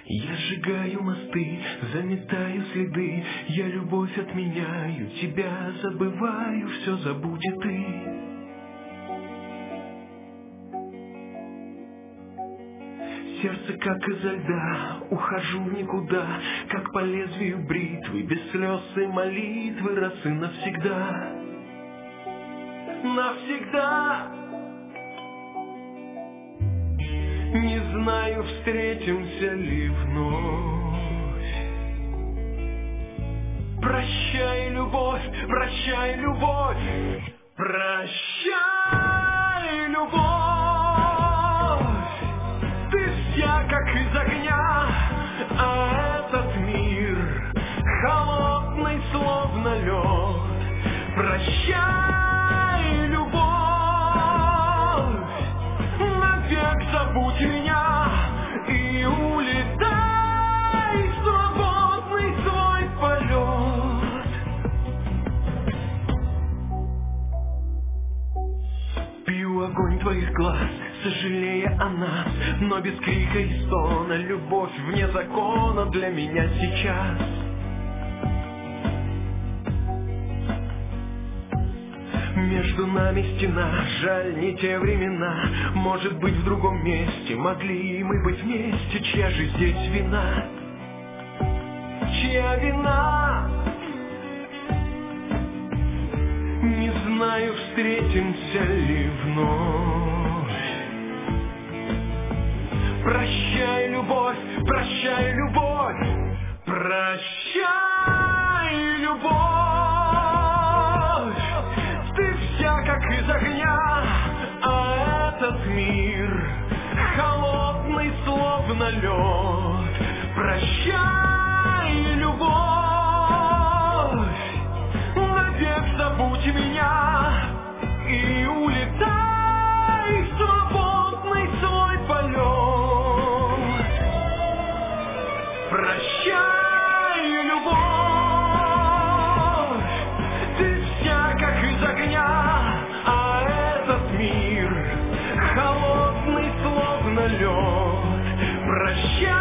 Я сжигаю мосты, заметаю следы, я любовь отменяю, тебя забываю, все забудет ты. Сердце как изо льда, ухожу в никуда, как по лезвию бритвы, без слез и молитвы, раз и навсегда. Навсегда. Не знаю, встретимся ли вновь. Прощай, любовь, прощай, любовь, прощай, любовь. Ты вся как из огня, а этот мир холодный, словно лед. Прощай, любовь, навек забудь меня и улетай в свободный свой полет. Пью огонь твоих глаз, сожалея о нас, но без крика и стона. Любовь вне закона для меня сейчас. Между нами стена, жаль, не те времена. Может быть, в другом месте могли мы быть вместе. Чья же здесь вина? Чья вина? Не знаю, встретимся ли вновь. Прощай, любовь, прощай, любовь, прощай, любовь. Ты вся как из огня, а этот мир холодный, словно лед. Прощай, любовь, навек забудь меня и улетай в свободный свой полет. Прощай, любовь, ты вся как из огня, а этот мир холодный, словно лед. Прощай.